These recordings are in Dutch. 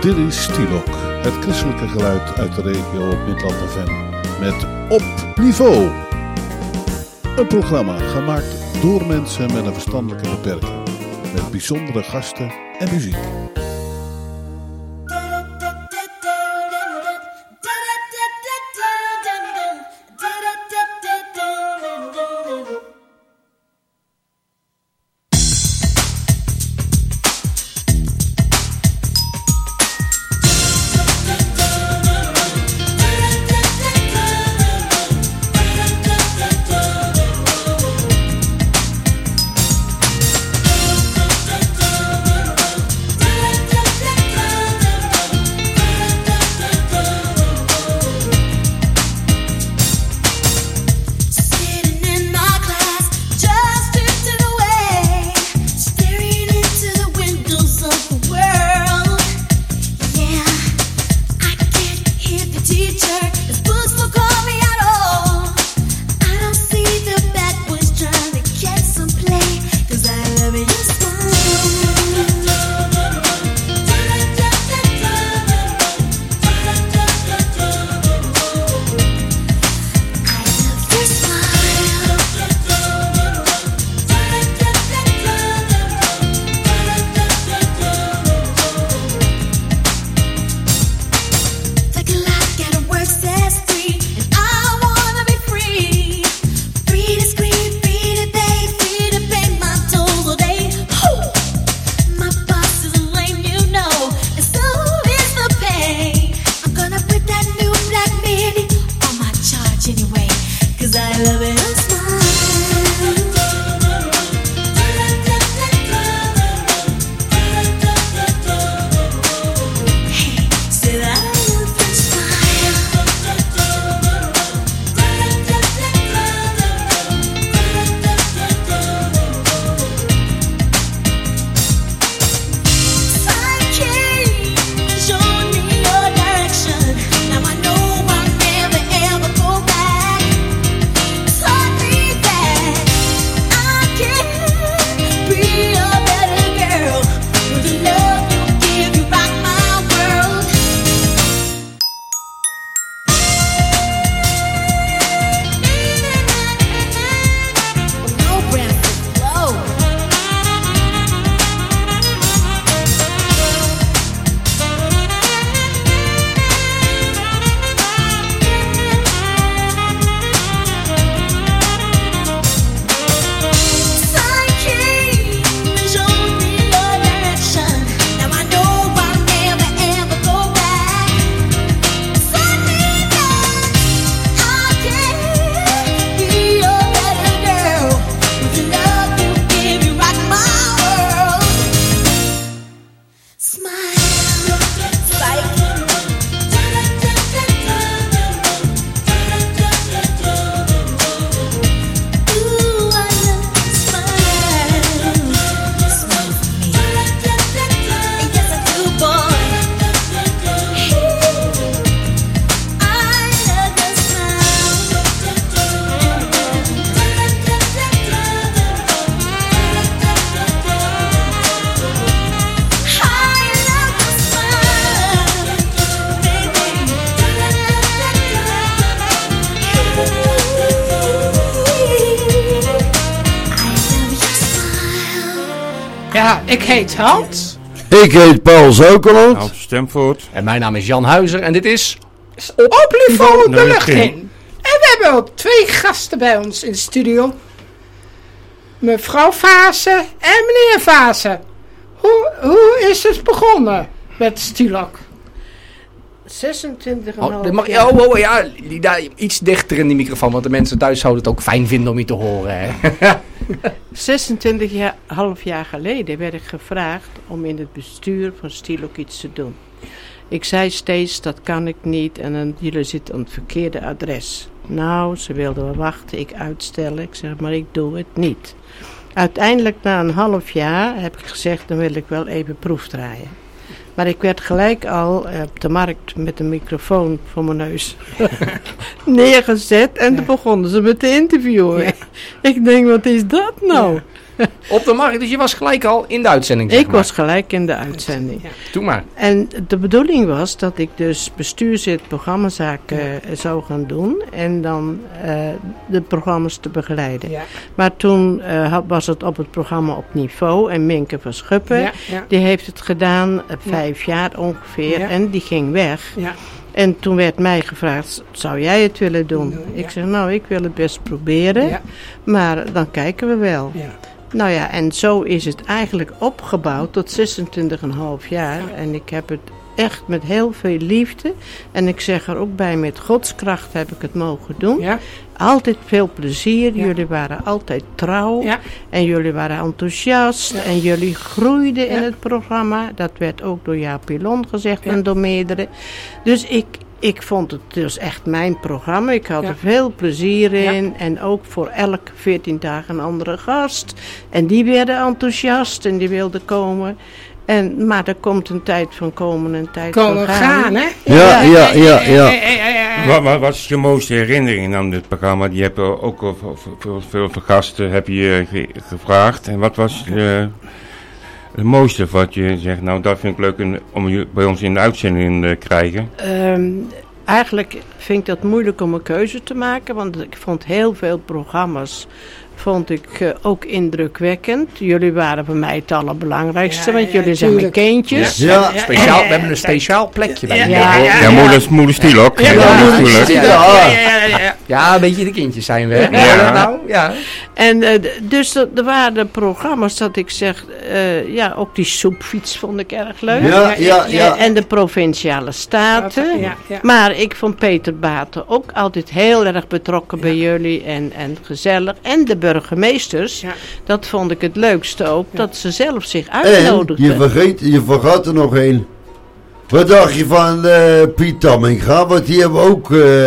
Dit is Stilok, het christelijke geluid uit de regio Midland en Ven. Met Op Niveau. Een programma gemaakt door mensen met een verstandelijke beperking. Met bijzondere gasten en muziek. Ja, ik heet Hans. Ik heet Paul Zeukeland. Hans Stemvoort. En mijn naam is Jan Huizer en dit is... Op Niveau de lucht in. En we hebben ook 2 gasten bij ons in de studio. Mevrouw Vaassen en meneer Vaassen. Hoe is het begonnen met Stilok? 26,5 jaar. Ja, iets dichter in die microfoon, want de mensen thuis zouden het ook fijn vinden om je te horen. Hè. 26,5 jaar geleden werd ik gevraagd om in het bestuur van Stilok iets te doen. Ik zei steeds, dat kan ik niet en jullie zitten op het verkeerde adres. Nou, ze wilden wel wachten, ik uitstellen. Ik zeg, maar ik doe het niet. Uiteindelijk na een half jaar heb ik gezegd, dan wil ik wel even proefdraaien. Maar ik werd gelijk al op de markt met een microfoon voor mijn neus neergezet. En toen begonnen ze me te interviewen. Ja. Ik denk, wat is dat nou? Op de markt, dus je was gelijk al in de uitzending, zeg Ik maar. was gelijk in de uitzending. Ja. Doe maar. En de bedoeling was dat ik dus bestuurslid programmazaken zou gaan doen. En dan de programma's te begeleiden. Ja. Maar toen was het op het programma op niveau. En Minke van Schuppen, Ja. die heeft het gedaan 5 jaar ongeveer. Ja. En die ging weg. Ja. En toen werd mij gevraagd, zou jij het willen doen? Ja. Ik zeg, nou, ik wil het best proberen. Ja. Maar dan kijken we wel. Ja. Nou ja, en zo is het eigenlijk opgebouwd tot 26,5 jaar. En ik heb het echt met heel veel liefde. En ik zeg er ook bij, met Gods kracht heb ik het mogen doen. Ja. Altijd veel plezier. Ja. Jullie waren altijd trouw. Ja. En jullie waren enthousiast. Ja. En jullie groeiden in Ja. het programma. Dat werd ook door Jaap Pilon gezegd Ja. en door meerdere. Dus ik vond het dus echt mijn programma. Ik had Ja. er veel plezier in. Ja. En ook voor elke 14 dagen een andere gast. En die werden enthousiast en die wilden komen. Maar er komt een tijd van komen en een tijd Komen van gaan. gaan, hè? Ja. Wat was je mooiste herinnering aan dit programma? Die heb je ook veel gasten heb je gevraagd. En wat was het mooiste wat je zegt? Nou, dat vind ik leuk om je bij ons in de uitzending te krijgen. Eigenlijk vind ik dat moeilijk om een keuze te maken. Want ik vond heel veel programma's ook indrukwekkend. Jullie waren voor mij het allerbelangrijkste. Ja, want jullie zijn mijn tuurlijk. kindjes. Ja. Speciaal, we hebben een speciaal plekje bij je. Ja, moeder Stiel ook. Ja, natuurlijk. Ja, een beetje de kindjes zijn we. Hè? Ja. Nou, ja. En dus er waren programma's dat ik zeg... ook die soepfiets vond ik erg leuk. Ja. En de Provinciale Staten. Ja. Maar ik vond Peter Baten ook altijd heel erg betrokken bij jullie. En gezellig. En de burgemeesters. Ja. Dat vond ik het leukste ook. Dat ze zelf zich En uitnodigden. je vergat er nog één. Wat dacht je van Piet Tamminga? Want die hebben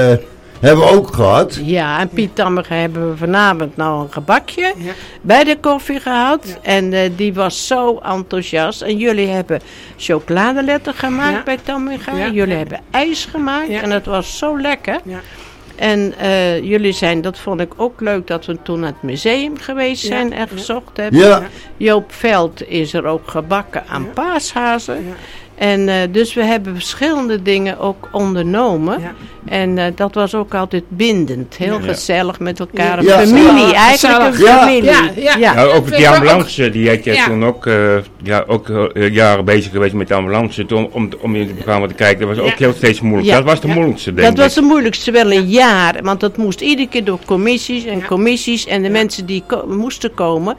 we ook gehad. Ja, en Piet Tamminga hebben we vanavond nou een gebakje Ja. bij de koffie gehad. Ja. En die was zo enthousiast. En jullie hebben chocoladeletter gemaakt Ja. bij Tamminga. Ja. Jullie hebben ijs gemaakt. Ja. En het was zo lekker. Ja. En jullie zijn, dat vond ik ook leuk, dat we toen naar het museum geweest zijn en gezocht hebben. Ja. Joop Veld is er ook gebakken aan paashazen. Ja. En dus we hebben verschillende dingen ook ondernomen. Ja. En dat was ook altijd bindend. Heel gezellig met elkaar. Ja. Een familie, Ja. eigenlijk een Gezellig. familie. Ja. Nou, ook met die Ja. ambulance, die had je Ja. toen ook jaren bezig geweest met de ambulance. Om in het programma te kijken, dat was ook heel steeds moeilijk. Ja. Dat was de moeilijkste, denk Dat was ik. de moeilijkste, wel een jaar. Want dat moest iedere keer door commissies en commissies. En de mensen die moesten komen,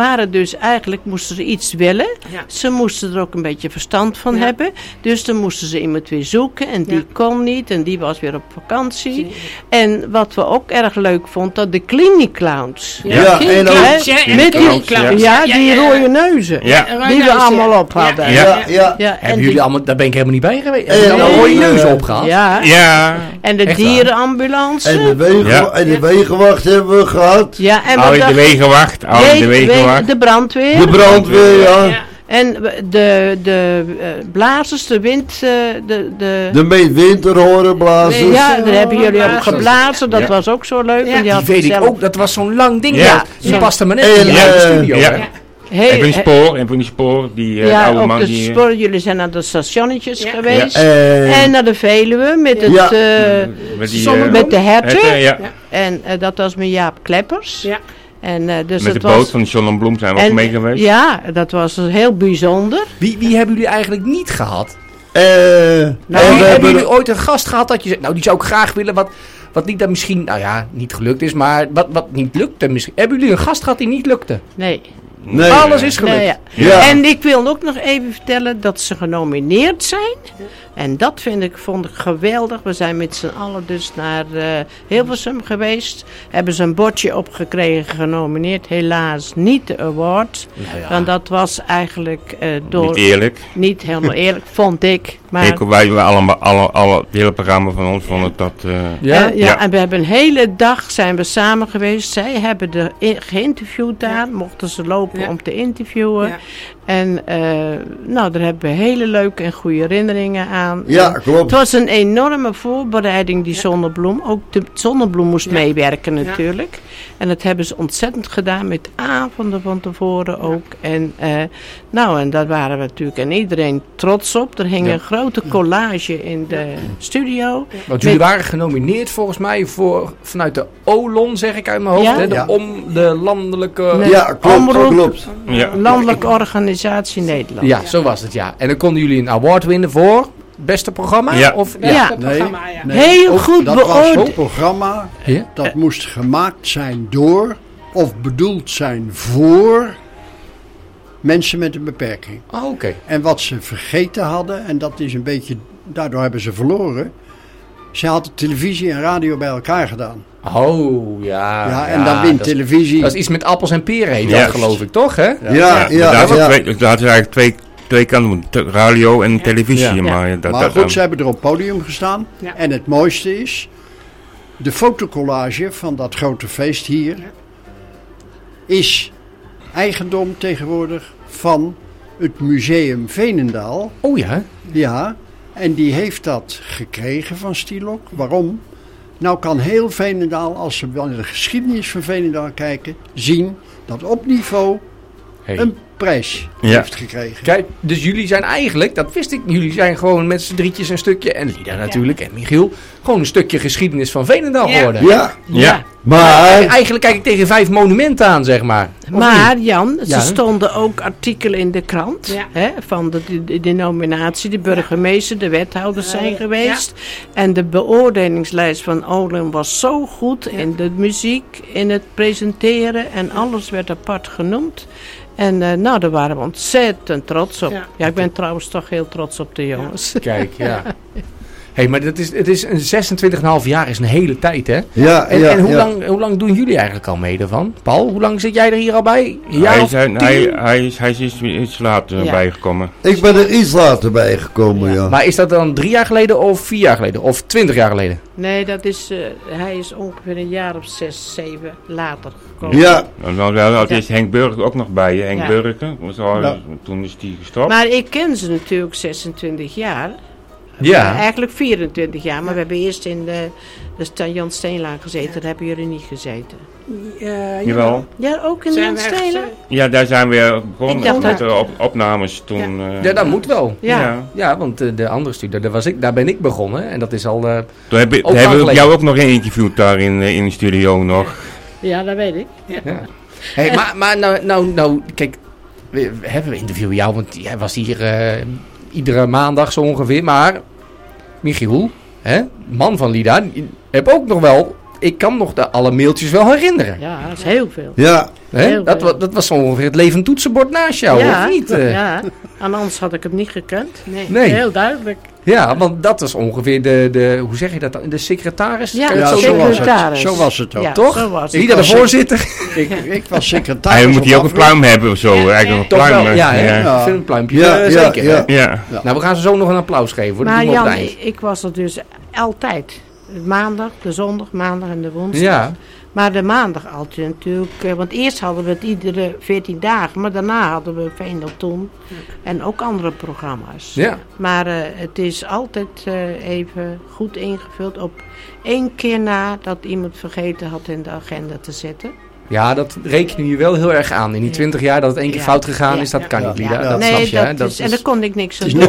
moesten ze iets willen. Ja. Ze moesten er ook een beetje verstand van Ja. hebben. Dus dan moesten ze iemand weer zoeken. En die kon niet. En die was weer op vakantie. En wat we ook erg leuk vonden, dat de Clinic Clowns. Ja, en ook... Hè? Met die, Clowns, die rode neuzen. Ja. Die we allemaal op hadden. Ja. Ja, en Hebben die- jullie allemaal, daar ben ik helemaal niet bij geweest. Hebben jullie nee, nou rode neuzen opgehaald? Ja. Ja. En de Echt waar? dierenambulance. En de wegenwacht hebben we gehad. Ja, en Al we in de dachten- wegenwacht. Al in de wegenwacht. de brandweer. De brandweer, ja. En de blazers, de wind... De winterhorenblazers. ja, daar hebben jullie ook blazers. geblazen. Dat Ja. was ook zo leuk. Ja. En die Die had weet ik zelf ook, dat was zo'n lang ding. Ja. Ja. Die paste me net En, in de studio. ja. Hè? En van die spoor, die oude ook man de die... spoor. Jullie zijn naar de stationnetjes Ja. geweest. En, En naar de Veluwe met het... Ja. met die, met de herten. ja. En dat was met Jaap Kleppers. Ja. En, dus Met de dat boot was, van John en Bloem zijn we ook mee geweest. Ja, dat was heel bijzonder. Wie hebben jullie eigenlijk niet gehad? en we Hebben hebben... jullie ooit een gast gehad dat je zegt, nou die zou ik graag willen, wat niet dat misschien, nou ja, niet gelukt is, maar wat niet lukte misschien. Hebben jullie een gast gehad die niet lukte? Nee. Nee. Alles is gelukt. Nee, ja. Ja. En ik wil ook nog even vertellen dat ze genomineerd zijn. En dat vond ik geweldig. We zijn met z'n allen dus naar Hilversum geweest. Hebben ze een bordje opgekregen, genomineerd. Helaas niet de award. Nou ja. Want dat was eigenlijk Niet eerlijk. niet helemaal eerlijk, vond ik. Maar, Wij allemaal, het hele programma van ons vonden dat... en we hebben een hele dag zijn we samen geweest. Zij hebben geïnterviewd daar, mochten ze lopen om te interviewen. Ja. En daar hebben we hele leuke en goede herinneringen aan. Ja, klopt. Het was een enorme voorbereiding, die Zonnebloem. Ook de Zonnebloem moest meewerken natuurlijk. En dat hebben ze ontzettend gedaan met avonden van tevoren ook. En daar waren we natuurlijk en iedereen trots op. Er hing een grote collage in de studio. Want jullie waren genomineerd volgens mij vanuit de OLON, zeg ik uit mijn hoofd. Hè? De landelijke... klopt. Landelijke organisatie Nederland. Ja, zo was het, ja. En dan konden jullie een award winnen voor beste programma? Beste programma, Nee, heel goed beoordeeld. Dat was beoordeeld. een programma dat moest gemaakt zijn door of bedoeld zijn voor mensen met een beperking. Oh, oké. En wat ze vergeten hadden, en dat is een beetje, daardoor hebben ze verloren. Ze hadden televisie en radio bij elkaar gedaan. Oh, ja. Ja, en dan wint televisie. Dat is iets met appels en peren heet dat, geloof ik, toch? Hè? Ja. Daar hadden eigenlijk twee kanten, radio en televisie. Ja. Maar goed, ze hebben er op het podium gestaan. Ja. En het mooiste is, de fotocollage van dat grote feest hier is eigendom tegenwoordig van het Museum Veenendaal. Oh ja? Ja, en die heeft dat gekregen van Stielok. Waarom? Nou kan heel Veenendaal, als ze naar de geschiedenis van Veenendaal kijken, zien dat op niveau een prijs heeft gekregen. Kijk, dus jullie zijn eigenlijk, dat wist ik, jullie zijn gewoon met z'n drietjes een stukje, en Lida natuurlijk, en Michiel, gewoon een stukje geschiedenis van Veenendaal geworden. Ja. Maar... Eigenlijk kijk ik tegen 5 monumenten aan, zeg maar. Maar Jan, er stonden ook artikelen in de krant van de nominatie. De burgemeester, de wethouders zijn geweest. En de beoordelingslijst van Olen was zo goed in de muziek, in het presenteren en alles werd apart genoemd. En daar waren we ontzettend trots op. Ja, ik ben trouwens toch heel trots op de jongens. Kijk, ja. Hey, maar het is een 26,5 jaar is een hele tijd, hè? Ja, en hoe lang doen jullie eigenlijk al mee ervan? Paul, hoe lang zit jij er hier al bij? Hij is iets later bijgekomen. Ik ben er iets later bijgekomen, ja. Maar is dat dan 3 jaar geleden of 4 jaar geleden? Of 20 jaar geleden? Nee, hij is ongeveer een jaar of 6, 7 later gekomen. Ja. Dan is Henk Burger ook nog bij je. Henk Burger, toen is die gestopt. Maar ik ken ze natuurlijk 26 jaar. Ja. Eigenlijk 24 jaar, maar we hebben eerst in de Jan Steenlaan gezeten. Daar hebben jullie niet gezeten. Jawel. Ja, ook in de Jan Steenlaan? Ja, daar zijn we begonnen met de opnames toen. Ja, dat moet wel. Ja, want de andere studio, daar ben ik begonnen. En dat is al toen hebben we jou ook nog geïnterviewd daar in de studio nog. Ja, dat weet ik. Ja. Hey, maar nou, kijk, we interviewen jou, want jij was hier... iedere maandag zo ongeveer, maar Michiel, man van Lida, heb ook nog wel, ik kan nog alle mailtjes wel herinneren. Ja, dat is heel veel. Ja. Dat was zo ongeveer het levend toetsenbord naast jou, of niet? Ja, en anders had ik het niet gekund. Nee. Heel duidelijk. Ja, want dat is ongeveer de hoe zeg je dat, de secretaris? Ja, zo was het ook. Ja, toch? Lida de voorzitter. Ik was secretaris. Hij moet hier ook een pluim hebben of zo. Eigenlijk een pluim. Ik vind een pluimpje zeker. Ja. Nou, we gaan ze zo nog een applaus geven. Maar Jan, ik was er dus altijd. Maandag, de zondag, maandag en de woensdag. Ja. Maar de maandag altijd natuurlijk. Want eerst hadden we het iedere 14 dagen. Maar daarna hadden we Veenendaal en ook andere programma's. Ja. Maar het is altijd even goed ingevuld op 1 keer na dat iemand vergeten had in de agenda te zetten. Ja, dat reken je wel heel erg aan. In die 20 jaar dat het 1 keer fout gegaan is, dat kan niet, Lida. Dat snap je, hè? En daar kon ik niks aan doen.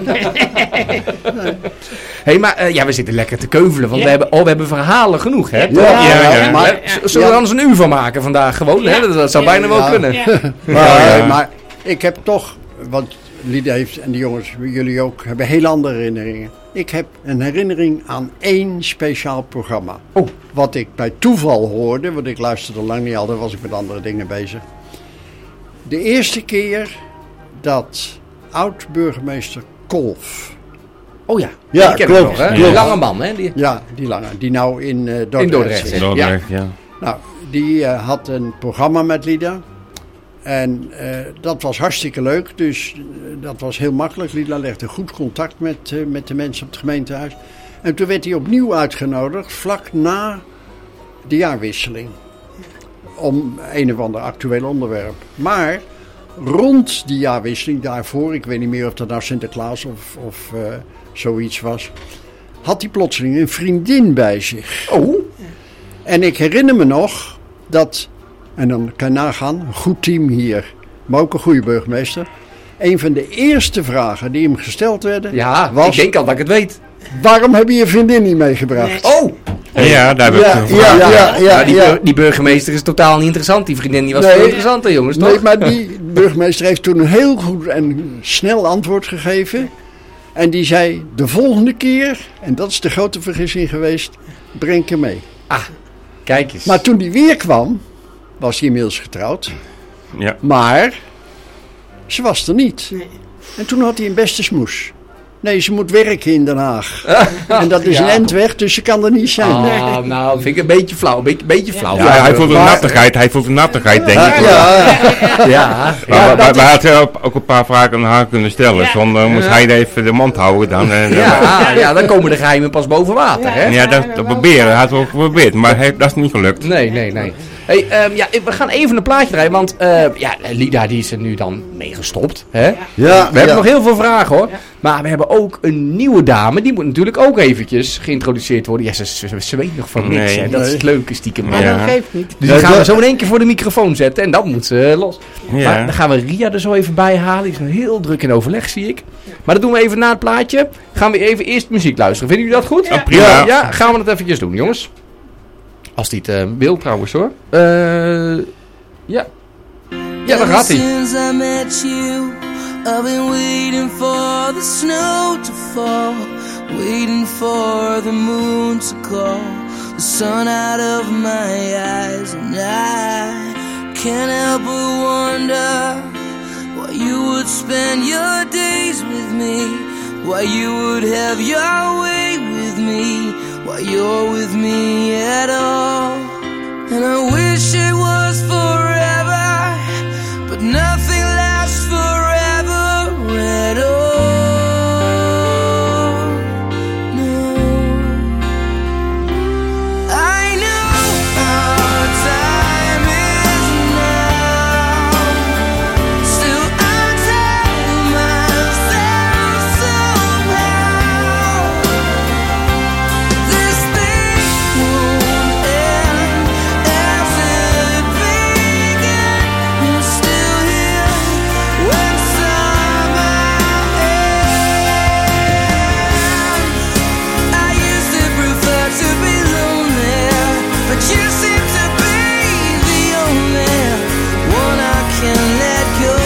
Hé, maar we zitten lekker te keuvelen, want we hebben verhalen genoeg, hè? Maar zullen we er anders een uur van maken vandaag gewoon, hè? Dat zou bijna wel kunnen. Maar ik heb toch, want Lida heeft en de jongens, jullie ook, hebben heel andere herinneringen. Ik heb een herinnering aan 1 speciaal programma. Oh. Wat ik bij toeval hoorde, want ik luisterde lang niet altijd, was ik met andere dingen bezig. De eerste keer dat oud-burgemeester Kolf. Oh ja, ja, die klopt. Nog, hè? Die lange man, hè? Die lange, die nou in Dordrecht zit. Ja. Nou, die had een programma met Lida. En dat was hartstikke leuk. Dus dat was heel makkelijk. Lila legde goed contact met de mensen op het gemeentehuis. En toen werd hij opnieuw uitgenodigd, vlak na de jaarwisseling. Om een of ander actueel onderwerp. Maar rond die jaarwisseling daarvoor, ik weet niet meer of dat nou Sinterklaas of zoiets was, had hij plotseling een vriendin bij zich. Oh. En ik herinner me nog dat, en dan kan je nagaan, een goed team hier, maar ook een goede burgemeester. Een van de eerste vragen die hem gesteld werden was, ik denk al dat ik het weet. Waarom heb je je vriendin niet meegebracht? Oh! Ja, daar heb ik gevraagd. Die burgemeester is totaal niet interessant. Die vriendin die was veel interessanter, jongens, toch? Nee, maar die burgemeester heeft toen een heel goed en snel antwoord gegeven. En die zei, de volgende keer, en dat is de grote vergissing geweest, breng ik hem mee. Ah, kijk eens. Maar toen die weer kwam, was hij inmiddels getrouwd. Ja. Maar ze was er niet. Nee. En toen had hij een beste smoes. Nee, ze moet werken in Den Haag. En dat is een endweg, dus ze kan er niet zijn. Nou, vind ik een beetje flauw. Beetje flauw. Ja, hij voelt een nattigheid, denk ik. Ja. Maar hij had ook een paar vragen aan haar kunnen stellen. Zonder moest hij even de mond houden dan. Dan komen de geheimen pas boven water, hè? Ja, dat proberen. Hij had het ook geprobeerd, maar dat is niet gelukt. Nee. Hey, we gaan even een plaatje draaien, want Lida die is er nu dan mee gestopt. Hè? Ja, we hebben nog heel veel vragen, hoor. Ja. Maar we hebben ook een nieuwe dame, die moet natuurlijk ook eventjes geïntroduceerd worden. Ja, ze weet nog van niks, hè. Dat is het leuke stiekem. Maar dat geeft niet. Dus die gaan we zo in één keer voor de microfoon zetten en dan moet ze los. Ja. Maar dan gaan we Ria er zo even bij halen. Die is nog heel druk in overleg, zie ik. Maar dat doen we even na het plaatje. Gaan we even eerst muziek luisteren. Vinden jullie dat goed? Ja, prima. Ja, gaan we dat eventjes doen, jongens. Als die het wil trouwens, hoor. Ja, daar gaat hij. I've been waiting for the snow to fall, waiting for the moon to call the sun out of my eyes, and I can't help but wonder why you would spend your days with me, why you would have your way with me, why you're with me at all. And I wish it was forever, but nothing lasts forever at all. No, I know our time is now. Still I tell myself somehow this thing won't end as it began. You're still here when you seem to be the only one I can let go.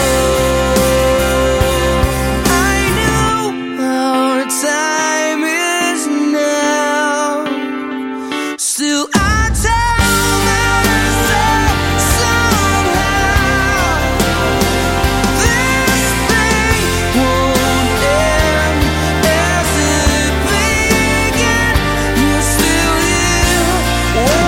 I know our time is now. Still I tell myself somehow this thing won't end as it began. You're still here.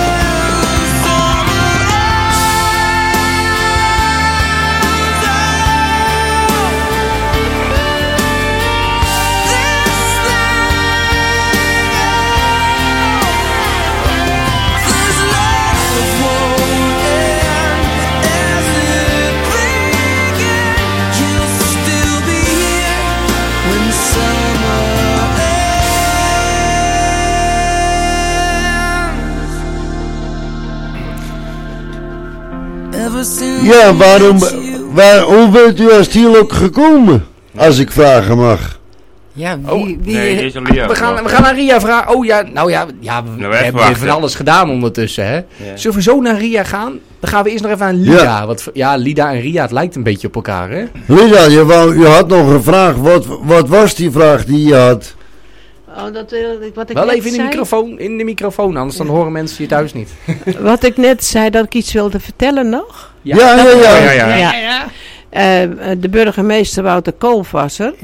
Ja, hoe bent u als hier ook gekomen? Als ik vragen mag. Ja, we gaan naar Ria vragen. Oh ja, we hebben van alles gedaan ondertussen, hè. Ja. Zullen we zo naar Ria gaan? Dan gaan we eerst nog even aan Lida. Ja. Want Lida en Ria, het lijkt een beetje op elkaar, hè. Lida, je had nog een vraag. Wat was die vraag die je had? Oh, wat ik wel net even in de microfoon, anders dan horen mensen je thuis niet. Wat ik net zei, dat ik iets wilde vertellen nog. Ja. De burgemeester Wouter Koolvasser. Ja.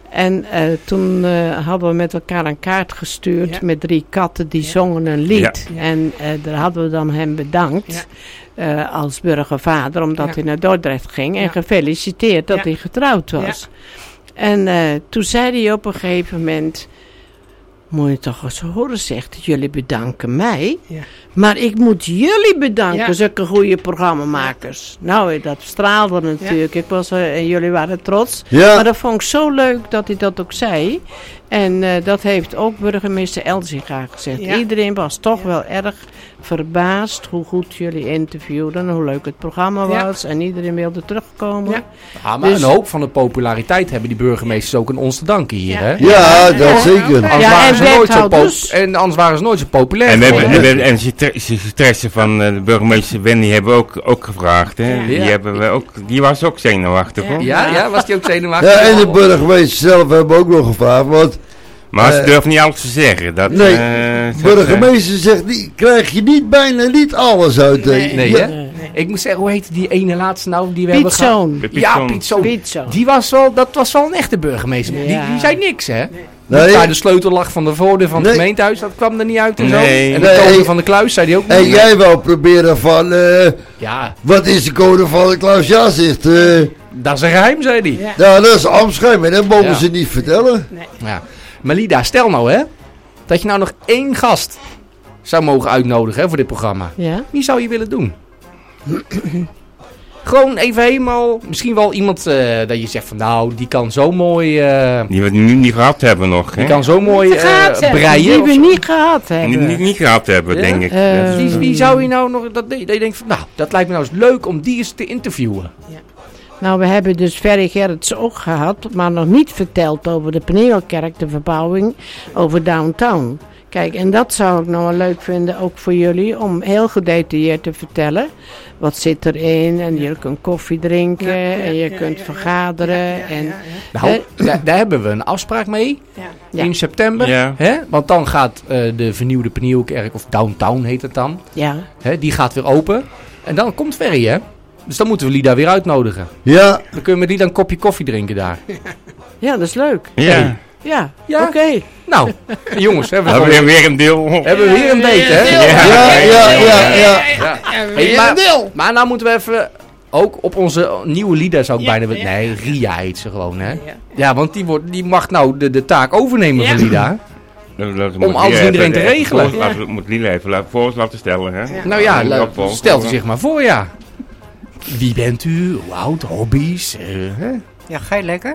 En toen hadden we met elkaar een kaart gestuurd met 3 katten die zongen een lied. Ja. En daar hadden we dan hem bedankt als burgervader, omdat hij naar Dordrecht ging. En gefeliciteerd dat hij getrouwd was. Ja. En toen zei hij op een gegeven moment... Moet je toch eens horen, zegt jullie bedanken mij. Ja. Maar ik moet jullie bedanken, zulke goede programmamakers. Nou, dat straalde natuurlijk. Ja. Ik was, en jullie waren trots. Ja. Maar dat vond ik zo leuk dat hij dat ook zei. En dat heeft ook burgemeester Elzinga gezegd. Ja. Iedereen was toch wel erg verbaasd hoe goed jullie interviewden. Hoe leuk het programma was. En iedereen wilde terugkomen. Ja. Ja, maar dus, een hoop van de populariteit hebben die burgemeesters ook aan ons te danken hier. Hè? Ja, dat zeker. Anders waren ze nooit zo populair. En ze stressen van de burgemeester Wendy hebben we ook gevraagd. Hè? Ja. Die was ook zenuwachtig. Hoor. Ja, was die ook zenuwachtig? Ja, en de burgemeester zelf hebben ook nog gevraagd. Want, maar ze durft niet alles te zeggen. Dat, de burgemeester zegt, krijg je bijna niet alles uit. Nee, hè? Ik moet zeggen, hoe heette die ene laatste nou die we hebben gehad? Ja, Piet Zoon. Dat was wel een echte burgemeester. Ja. Die zei niks, hè? Nee. Daar de sleutel lag van de voordeur van het gemeentehuis, dat kwam er niet uit en zo. En de code van de kluis zei hij ook niet. En jij wou proberen van, wat is de code van de kluis? Ja, zegt... dat is een geheim, zei hij. Ja, dat is een ambtsgeheim en dat mogen ze niet vertellen. Nee. Ja. Maar Lida, stel nou hè, dat je nou nog 1 gast zou mogen uitnodigen voor dit programma. Ja? Wie zou je willen doen? Gewoon even helemaal, misschien wel iemand dat je zegt van nou, die kan zo mooi... die we nu niet gehad hebben nog. Die kan zo mooi breien. Die we niet gehad hebben. Niet gehad hebben, denk ik. Wie zou je nou nog, dat je denkt van nou, dat lijkt me nou eens leuk om die eens te interviewen. Ja. Nou, we hebben dus Ferry Gerrits ook gehad, maar nog niet verteld over de Paneelkerk, de verbouwing, over Downtown. Kijk, en dat zou ik nou wel leuk vinden, ook voor jullie, om heel gedetailleerd te vertellen. Wat zit erin en je kunt koffie drinken en je kunt vergaderen. En, nou, daar hebben we een afspraak mee in september. Ja. Hè? Want dan gaat de vernieuwde Paneelkerk, of Downtown heet het dan, die gaat weer open. En dan komt Ferry, hè? Dus dan moeten we Lida weer uitnodigen. Ja. Dan kunnen we die dan een kopje koffie drinken daar. Ja, dat is leuk. Ja. Ja. Oké. Nou, jongens, hebben we weer een deel. Hebben we weer een date, hè? Ja. Hey, maar nou moeten we even, ook op onze nieuwe Lida zou ik bijna... Nee, Ria heet ze gewoon, hè? Ja, want die mag nou de taak overnemen van Lida. Om alles iedereen te regelen. Moet Lida even voor ons laten stellen, hè? Ja. Nou ja, stelt u zich maar voor, ja. Wie bent u? Hoe oud? Hobby's? Ja, ga je lekker?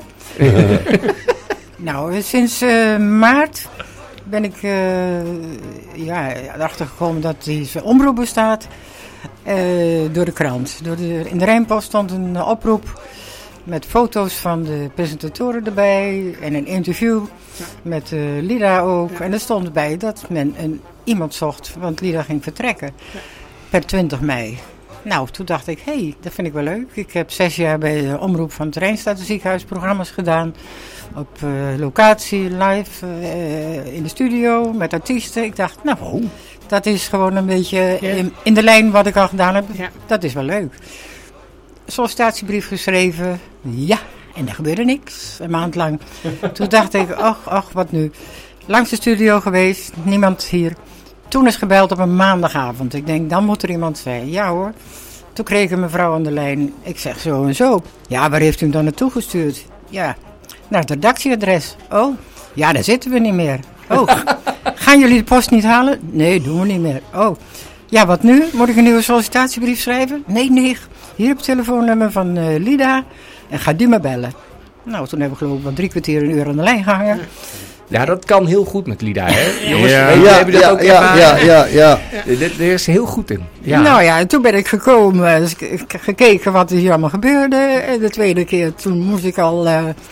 Nou, sinds maart ben ik erachter gekomen dat deze omroep bestaat door de krant. In de Rijnpost stond een oproep met foto's van de presentatoren erbij en een interview met Lida ook. En er stond bij dat men iemand zocht, want Lida ging vertrekken per 20 mei. Nou, toen dacht ik, dat vind ik wel leuk. Ik heb 6 jaar bij de omroep van het Rijnstadenziekenhuis programma's gedaan. Op locatie, live, in de studio, met artiesten. Ik dacht, nou, dat is gewoon een beetje in de lijn wat ik al gedaan heb. Ja. Dat is wel leuk. Sollicitatiebrief geschreven. Ja, en er gebeurde niks. Een maand lang. Toen dacht ik, ach, wat nu? Langs de studio geweest, niemand hier. Toen is gebeld op een maandagavond. Ik denk, dan moet er iemand zijn. Ja hoor. Toen kreeg ik een mevrouw aan de lijn. Ik zeg zo en zo. Ja, waar heeft u hem dan naartoe gestuurd? Ja, naar het redactieadres. Oh, ja, daar zitten we niet meer. Oh, gaan jullie de post niet halen? Nee, doen we niet meer. Oh, ja, wat nu? Moet ik een nieuwe sollicitatiebrief schrijven? Nee. Hier op het telefoonnummer van Lida. En ga die maar bellen. Nou, toen hebben we geloof ik wel 3 kwartier, een uur aan de lijn gehangen. Ja, dat kan heel goed met Lida, hè? Jongens, hebben dat ook ervaren? Ja. Er is heel goed in. Ja. Nou ja, en toen ben ik gekomen, dus ik heb gekeken wat er hier allemaal gebeurde. En de tweede keer, toen moest ik al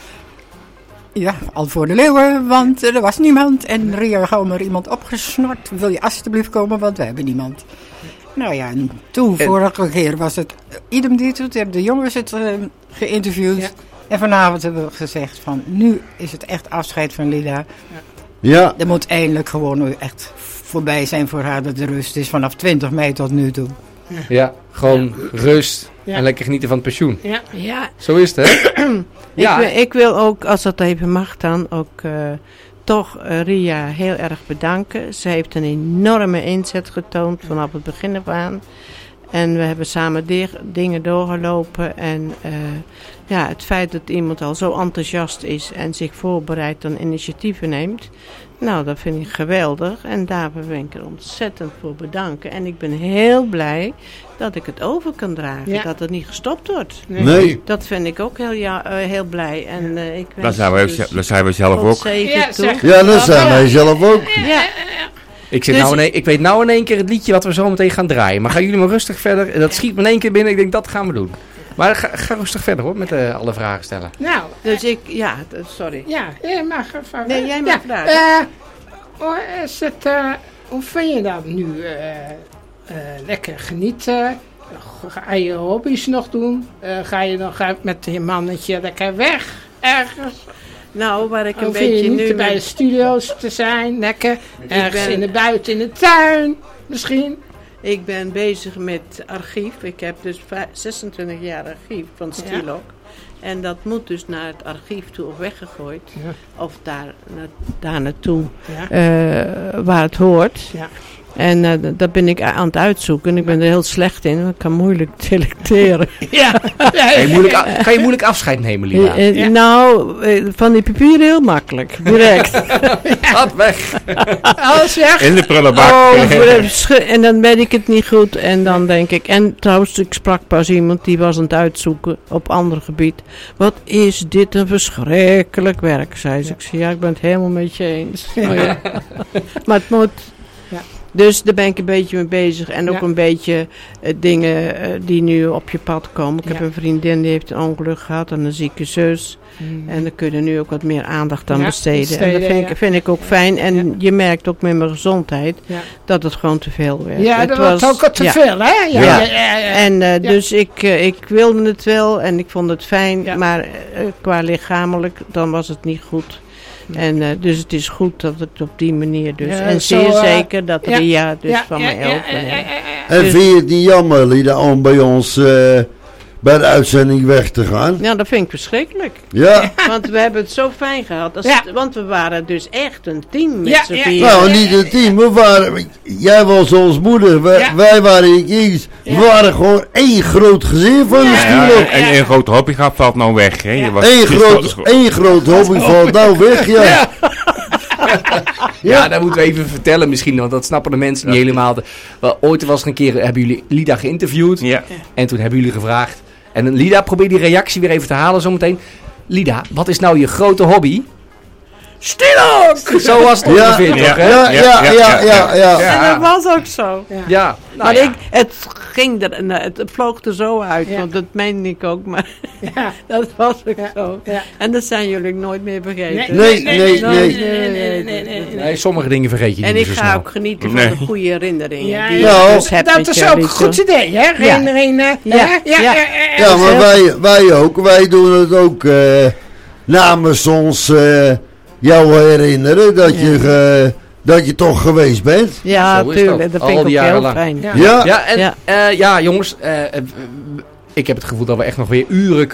voor de leeuwen, want er was niemand. En Ria gauw maar iemand opgesnort. Wil je alsjeblieft komen, want we hebben niemand. Nou ja, en toen, vorige keer was het idem dito. Toen hebben de jongens het geïnterviewd. Ja. En vanavond hebben we gezegd van, nu is het echt afscheid van Lida. Ja. Er moet eindelijk gewoon echt voorbij zijn voor haar dat de rust is vanaf 20 mei tot nu toe. Ja, gewoon rust. Ja. En lekker genieten van het pensioen. Ja, Zo is het, hè? Ja. ik wil ook, als dat even mag dan, ook toch Ria heel erg bedanken. Ze heeft een enorme inzet getoond vanaf het begin af aan. En we hebben samen dingen doorgelopen. En het feit dat iemand al zo enthousiast is en zich voorbereidt en initiatieven neemt. Nou, dat vind ik geweldig. En daarvoor wil ik er ontzettend voor bedanken. En ik ben heel blij dat ik het over kan dragen. Ja. Dat het niet gestopt wordt. Nee. Dat vind ik ook heel blij. En ik Dat zijn we zelf ook. Ja, dat zijn wij zelf ook. Ja. Ik weet nou in één keer het liedje wat we zo meteen gaan draaien. Maar gaan jullie maar rustig verder. Dat schiet me in één keer binnen. Ik denk, dat gaan we doen. Maar ga rustig verder hoor, met alle vragen stellen. Nou, dus sorry. Ja, jij mag even. Nee, jij mag vragen. Hoe vind je dat nu? Lekker genieten? Ga je hobby's nog doen? Ga je nog met je mannetje lekker weg ergens? Nou, waar ik een beetje beetje niet nu bij de studio's te zijn, lekker ergens in de buiten in de tuin, misschien. Ik ben bezig met archief. Ik heb dus 26 jaar archief van Stilok. Ja. En dat moet dus naar het archief toe of weggegooid. Ja. Of daar naartoe, waar het hoort. Ja. En dat ben ik aan het uitzoeken. Ik ben er heel slecht in. Ik kan moeilijk selecteren. Kan je moeilijk afscheid nemen, Lina? Nou, van die papieren heel makkelijk. Direct. Gaat weg. Alles weg. In de prullenbak. En dan ben ik het niet goed. En dan denk ik... En trouwens, ik sprak pas iemand die was aan het uitzoeken op ander gebied. Wat is dit een verschrikkelijk werk, zei ze. Ik zei, ik ben het helemaal met je eens. Maar het moet... Ja. Dus daar ben ik een beetje mee bezig. En ook een beetje dingen die nu op je pad komen. Ik heb een vriendin die heeft een ongeluk gehad en een zieke zus. En daar kun je nu ook wat meer aandacht aan besteden. En dat vind ik ook fijn. En je merkt ook met mijn gezondheid dat het gewoon te veel werd. Ja, dat was ook te veel, hè? En dus ik wilde het wel en ik vond het fijn. Ja. Maar qua lichamelijk, dan was het niet goed. En dus het is goed dat het op die manier dus. En zeer zeker dat Ria dus van mij helpen. En vind je het niet jammer, Lida, om bij ons bij de uitzending weg te gaan? Ja, dat vind ik verschrikkelijk. Ja. Want we hebben het zo fijn gehad. Want we waren dus echt een team met z'n vieren. Nou, niet een team. Jij was ons moeder. Wij waren iets. We waren gewoon één groot gezin van de Stilok. En één groot hobby valt nou weg. Hè? Één groot hobby valt nou weg, Ja, dat moeten we even vertellen misschien, want dat snappen de mensen niet helemaal. Ooit was er een keer, hebben jullie Lida geïnterviewd. Ja. En toen hebben jullie gevraagd. En Lida, probeer die reactie weer even te halen zometeen. Lida, wat is nou je grote hobby? Stilok! Zo was het ongeveer, toch? Hè? Ja. En dat was ook zo. Ja. Maar het ging het vloog er zo uit, want dat meende ik ook, maar dat was ook zo. Ja. En dat zijn jullie nooit meer vergeten. Nee. Sommige dingen vergeet je niet. En ik ga ook genieten van de goede herinneringen. Die dus dat is ook een goed idee, hè? Ja, maar wij ook. Wij doen het ook namens ons jou herinneren dat je toch geweest bent. Ja, tuurlijk. Dat vind ik ook heel fijn. Jongens. Ik heb het gevoel dat we echt nog weer uren